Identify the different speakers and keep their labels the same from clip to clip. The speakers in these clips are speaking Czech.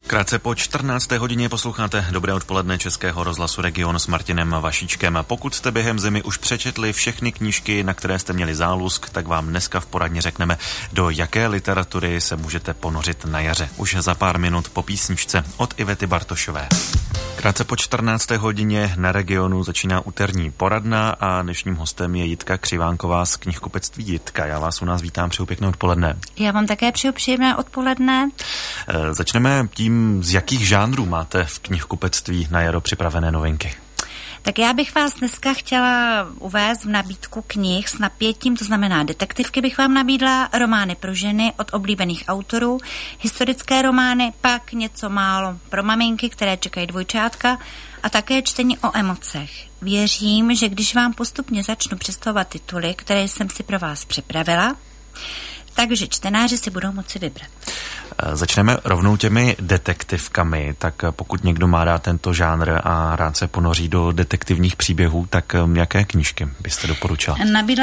Speaker 1: Krátce po 14. hodině posloucháte Dobré odpoledne Českého rozhlasu Region s Martinem Vašíčkem. Pokud jste během zimy už přečetli všechny knížky, na které jste měli zálusk, tak vám dneska v poradně řekneme, do jaké literatury se můžete ponořit na jaře. Už za pár minut po písničce od Ivety Bartošové. Krátce po 14. hodině na Regionu začíná úterní poradna a dnešním hostem je Jitka Křivánková z knihkupectví Jitka. Já vás u nás vítám, přeju pěkné odpoledne.
Speaker 2: Já vám také přeju příjemné odpoledne.
Speaker 1: Začneme tím, z jakých žánrů máte v knihkupectví na jaro připravené novinky.
Speaker 2: Tak já bych vás dneska chtěla uvést v nabídku knih s napětím, to znamená detektivky bych vám nabídla, romány pro ženy od oblíbených autorů, historické romány, pak něco málo pro maminky, které čekají dvojčátka a také čtení o emocech. Věřím, že když vám postupně začnu představovat tituly, které jsem si pro vás připravila, takže čtenáři si budou moci vybrat.
Speaker 1: Začneme rovnou těmi detektivkami, tak pokud někdo má rád tento žánr a rád se ponoří do detektivních příběhů, tak jaké knížky byste doporučila?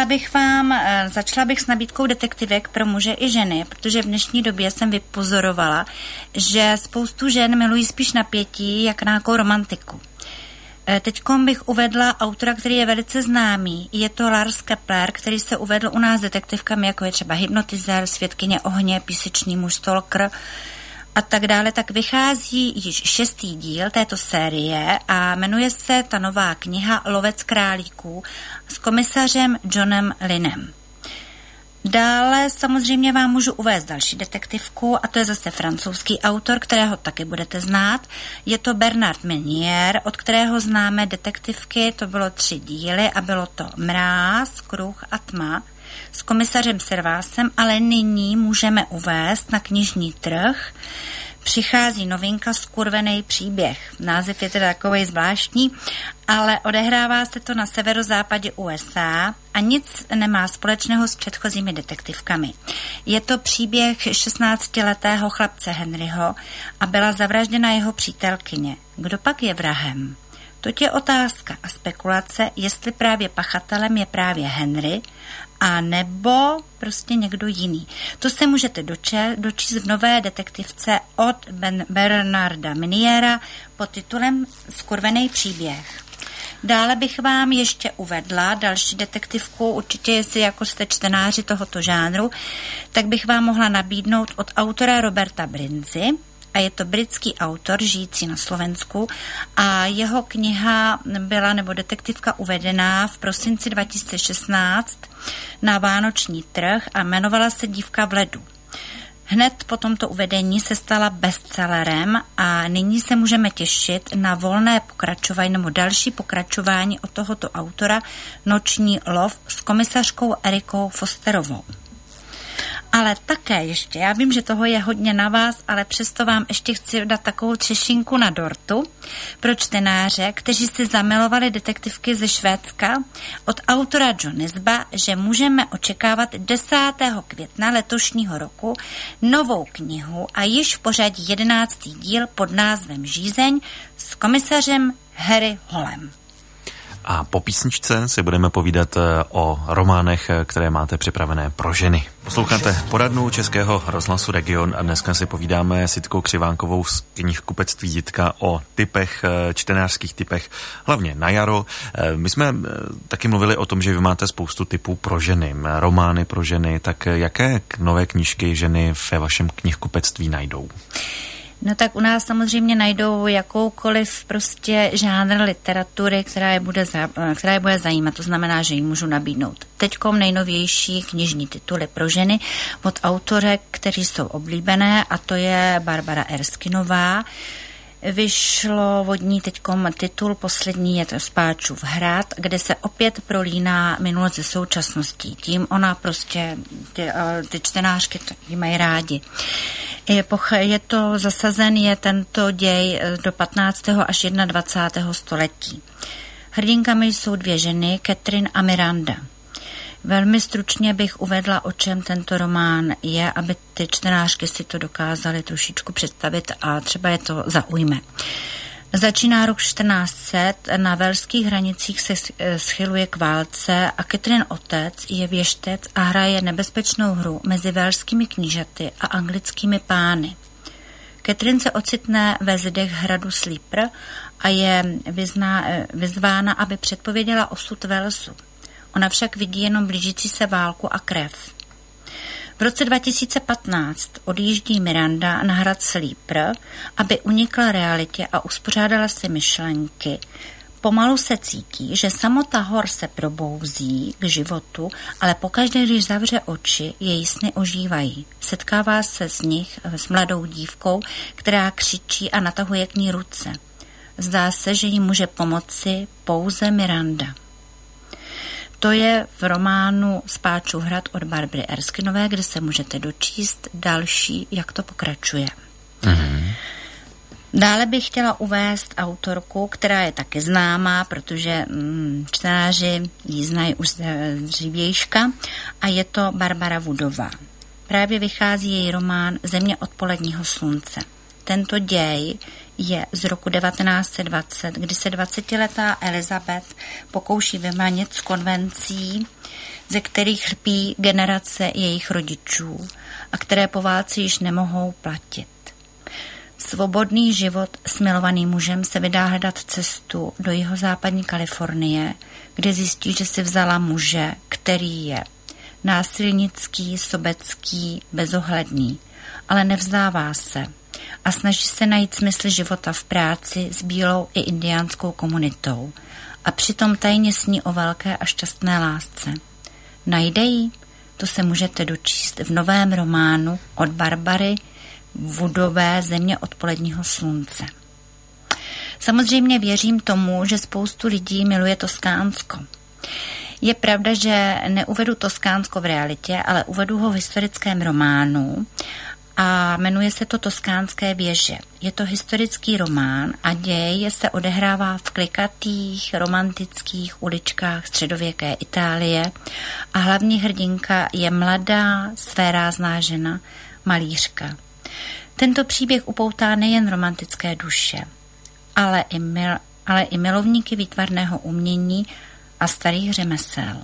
Speaker 2: Začala bych s nabídkou detektivek pro muže i ženy, protože v dnešní době jsem vypozorovala, že spoustu žen milují spíš napětí, jak nějakou romantiku. Teďkom bych uvedla autora, který je velice známý. Je to Lars Kepler, který se uvedl u nás detektivkami, jako je třeba Hypnotizer, Svědkyně ohně, Písečný muž, Stalker a tak dále. Tak vychází již 6. díl této série a jmenuje se ta nová kniha Lovec králíků s komisařem Johnem Lynnem. Dále samozřejmě vám můžu uvést další detektivku a to je zase francouzský autor, kterého taky budete znát. Je to Bernard Meunier, od kterého známe detektivky, to bylo 3 díly a bylo to Mráz, Kruh a tma s komisařem Servásem, ale nyní můžeme uvést na knižní trh. Přichází novinka Skurvený příběh. Název je teda takovej zvláštní, ale odehrává se to na severozápadě USA a nic nemá společného s předchozími detektivkami. Je to příběh 16letého chlapce Henryho a byla zavražděna jeho přítelkyně. Kdo pak je vrahem? To je otázka a spekulace, jestli právě pachatelem je právě Henry, a nebo prostě někdo jiný. To se můžete dočíst v nové detektivce od Bernarda Meuniera pod titulem Skurvený příběh. Dále bych vám ještě uvedla další detektivku, určitě jestli jako jste čtenáři tohoto žánru, tak bych vám mohla nabídnout od autora Roberta Brinzy, a je to britský autor žijící na Slovensku a jeho kniha byla nebo detektivka uvedená v prosinci 2016 na vánoční trh a jmenovala se Dívka v ledu. Hned po tomto uvedení se stala bestsellerem a nyní se můžeme těšit na volné pokračování nebo další pokračování od tohoto autora Noční lov s komisařkou Erikou Fosterovou. Ale také ještě, já vím, že toho je hodně na vás, ale přesto vám ještě chci dát takovou třešinku na dortu pro čtenáře, kteří si zamilovali detektivky ze Švédska od autora John Nesba, že můžeme očekávat 10. května letošního roku novou knihu a již v pořadí 11. díl pod názvem Žízeň s komisařem Harry Holem.
Speaker 1: A po písničce si budeme povídat o románech, které máte připravené pro ženy. Posloucháte poradnu Českého rozhlasu Region a dneska si povídáme s Jitkou Křivánkovou z knihkupectví Jitka o typech, čtenářských typech, hlavně na jaro. My jsme taky mluvili o tom, že vy máte spoustu typů pro ženy, romány pro ženy, tak jaké nové knížky ženy ve vašem knihkupectví najdou?
Speaker 2: No tak u nás samozřejmě najdou jakoukoliv prostě žánr literatury, která je bude zajímat. To znamená, že jim můžu nabídnout teďkom nejnovější knižní tituly pro ženy od autorek, kteří jsou oblíbené, a to je Barbara Erskinová. Vyšlo od ní teďkom titul poslední, je to Spáčův hrad, kde se opět prolíná minulost se současností. Tím ona prostě, ty čtenářky ji mají rádi. Je to zasazen, je tento děj do 15. až 21. století. Hrdinkami jsou 2 ženy, Catherine a Miranda. Velmi stručně bych uvedla, o čem tento román je, aby ty čtenářky si to dokázaly trošičku představit a třeba je to zaujme. Začíná rok 1400, na velských hranicích se schyluje k válce a Catherine otec je věštec a hraje nebezpečnou hru mezi velskými knížaty a anglickými pány. Catherine se ocitne ve zidech hradu Sleeper a je vyzvána, aby předpověděla osud Walesu. Ona však vidí jenom blížící se válku a krev. V roce 2015 odjíždí Miranda na hrad Sleeper, aby unikla realitě a uspořádala si myšlenky. Pomalu se cítí, že samota hor se probouzí k životu, ale pokaždé, když zavře oči, její sny ožívají. Setkává se z nich s mladou dívkou, která křičí a natahuje k ní ruce. Zdá se, že jí může pomoci pouze Miranda. To je v románu Spáčův hrad od Barbary Erskinové, kde se můžete dočíst další, jak to pokračuje. Dále bych chtěla uvést autorku, která je taky známá, protože čtenáři ji znají už z dřívějška, a je to Barbara Woodová. Právě vychází její román Země odpoledního slunce. Tento děj je z roku 1920, kdy se 20letá Elizabeth pokouší vymanit z konvencí, ze kterých lpí generace jejich rodičů a které po válce již nemohou platit. Svobodný život s milovaným mužem se vydá hledat cestu do jihozápadní Kalifornie, kde zjistí, že si vzala muže, který je násilnický, sobecký, bezohledný, ale nevzdává se a snaží se najít smysl života v práci s bílou i indiánskou komunitou a přitom tajně sní o velké a šťastné lásce. Najde ji? To se můžete dočíst v novém románu od Barbary Woodové Země odpoledního slunce. Samozřejmě věřím tomu, že spoustu lidí miluje Toskánsko. Je pravda, že neuvedu Toskánsko v realitě, ale uvedu ho v historickém románu a jmenuje se to Toskánské věže. Je to historický román a děj se odehrává v klikatých, romantických uličkách středověké Itálie a hlavní hrdinka je mladá, svérázná žena, malířka. Tento příběh upoutá nejen romantické duše, ale i milovníky výtvarného umění a starých řemesel.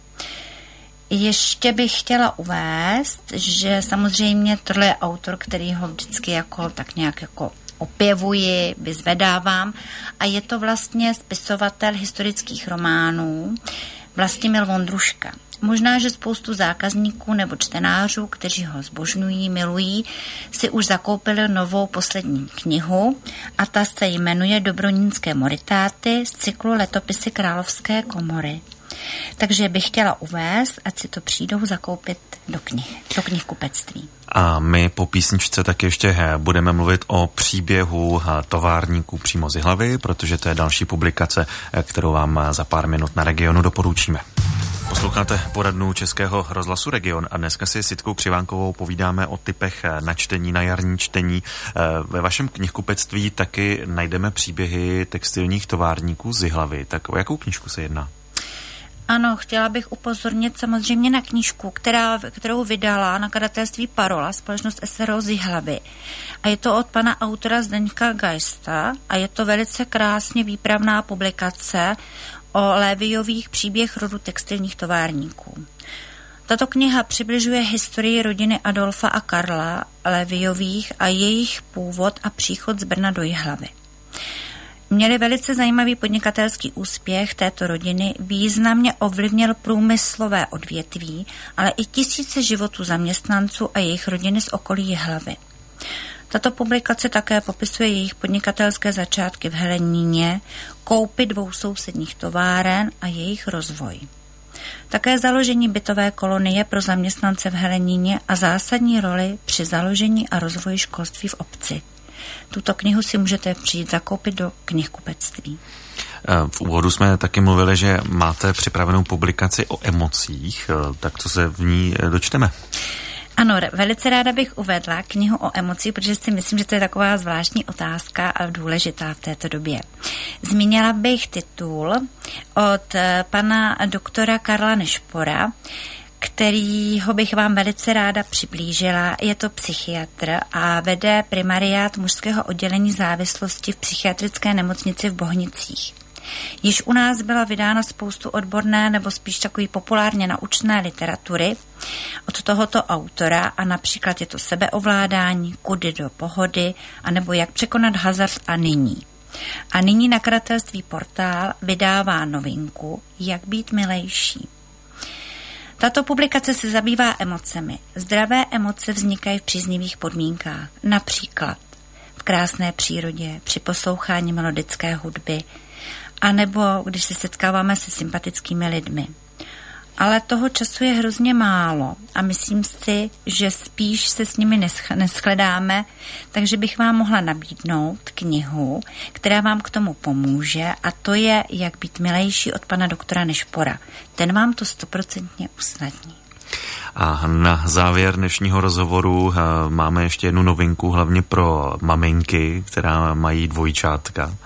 Speaker 2: Ještě bych chtěla uvést, že samozřejmě tohle je autor, který ho vždycky jako tak nějak jako opěvuji, vyzvedávám a je to vlastně spisovatel historických románů Vlastimil Vondruška. Možná, že spoustu zákazníků nebo čtenářů, kteří ho zbožňují, milují, si už zakoupili novou poslední knihu a ta se jmenuje Dobronínské moritáty z cyklu Letopisy Královské komory. Takže bych chtěla uvést, ať si to přijdou zakoupit do knihkupectví.
Speaker 1: A my po písničce tak ještě budeme mluvit o příběhu továrníků přímo z Jihlavy, protože to je další publikace, kterou vám za pár minut na Regionu doporučíme. Posloucháte poradnu Českého rozhlasu Region a dneska si s Jitkou Křivánkovou povídáme o typech na čtení, na jarní čtení. Ve vašem knihkupectví taky najdeme příběhy textilních továrníků z Jihlavy. Tak o jakou knížku se jedná?
Speaker 2: Ano, chtěla bych upozornit samozřejmě na knížku, kterou vydala nakladatelství Parola, společnost SRO z Jihlavy. A je to od pana autora Zdeňka Geista a je to velice krásně výpravná publikace o Lévyových příběh rodu textilních továrníků. Tato kniha přibližuje historii rodiny Adolfa a Karla Lévyových a jejich původ a příchod z Brna do Jihlavy. Měli velice zajímavý podnikatelský úspěch této rodiny, významně ovlivnil průmyslové odvětví, ale i tisíce životů zaměstnanců a jejich rodiny z okolí Jihlavy. Tato publikace také popisuje jejich podnikatelské začátky v Heleníně, koupy 2 sousedních továren a jejich rozvoj. Také založení bytové kolonie pro zaměstnance v Heleníně a zásadní roli při založení a rozvoji školství v obci. Tuto knihu si můžete přijít zakoupit do knihkupectví.
Speaker 1: V úvodu jsme taky mluvili, že máte připravenou publikaci o emocích, tak co se v ní dočteme?
Speaker 2: Ano, velice ráda bych uvedla knihu o emocích, protože si myslím, že to je taková zvláštní otázka a důležitá v této době. Zmínila bych titul od pana doktora Karla Nešpora, kterýho bych vám velice ráda přiblížila. Je to psychiatr a vede primariát mužského oddělení závislosti v psychiatrické nemocnici v Bohnicích. Již u nás byla vydána spoustu odborné nebo spíš takový populárně naučné literatury od tohoto autora a například je to Sebeovládání, Kudy do pohody, anebo Jak překonat hazard a nyní. A nyní nakladatelství Portál vydává novinku Jak být milejší. Tato publikace se zabývá emocemi. Zdravé emoce vznikají v příznivých podmínkách, například v krásné přírodě, při poslouchání melodické hudby, anebo když se setkáváme se sympatickými lidmi. Ale toho času je hrozně málo a myslím si, že spíš se s nimi neschledáme, takže bych vám mohla nabídnout knihu, která vám k tomu pomůže, a to je Jak být milejší od pana doktora Nešpora. Ten vám to 100% usnadní.
Speaker 1: A na závěr dnešního rozhovoru máme ještě jednu novinku, hlavně pro maminky, která mají dvojčátka.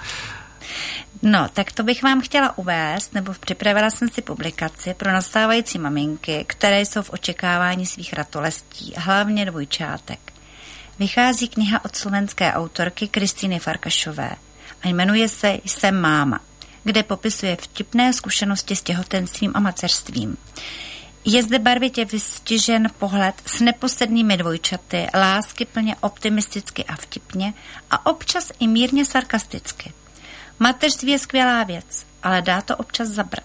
Speaker 2: No, tak to bych vám chtěla uvést, nebo připravila jsem si publikaci pro nastávající maminky, které jsou v očekávání svých ratolestí, hlavně dvojčátek. Vychází kniha od slovenské autorky Kristýny Farkašové a jmenuje se Jsem máma, kde popisuje vtipné zkušenosti s těhotenstvím a mateřstvím. Je zde barvitě vystižen pohled s neposednými dvojčaty, láskyplně, optimisticky a vtipně a občas i mírně sarkasticky. Mateřství je skvělá věc, ale dá to občas zabrat.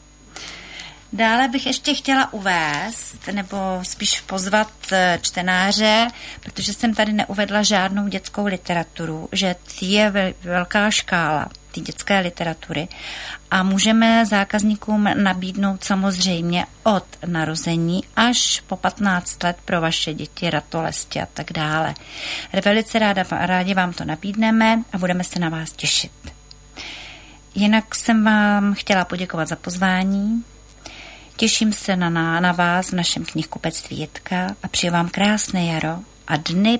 Speaker 2: Dále bych ještě chtěla uvést, nebo spíš pozvat čtenáře, protože jsem tady neuvedla žádnou dětskou literaturu, že je velká škála té dětské literatury a můžeme zákazníkům nabídnout samozřejmě od narození až po 15 let pro vaše děti, ratolesti a tak dále. Velice rádi vám to nabídneme a budeme se na vás těšit. Jinak jsem vám chtěla poděkovat za pozvání. Těším se na vás v našem knihkupectví Jitka a přeju vám krásné jaro a dny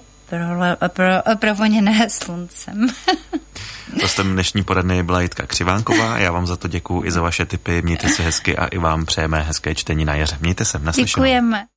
Speaker 2: provoněné sluncem.
Speaker 1: Hostem dnešní poradny byla Jitka Křivánková. Já vám za to děkuju i za vaše tipy. Mějte se hezky a i vám přejeme hezké čtení na jaře. Mějte se, naslyšenou.
Speaker 2: Děkujeme.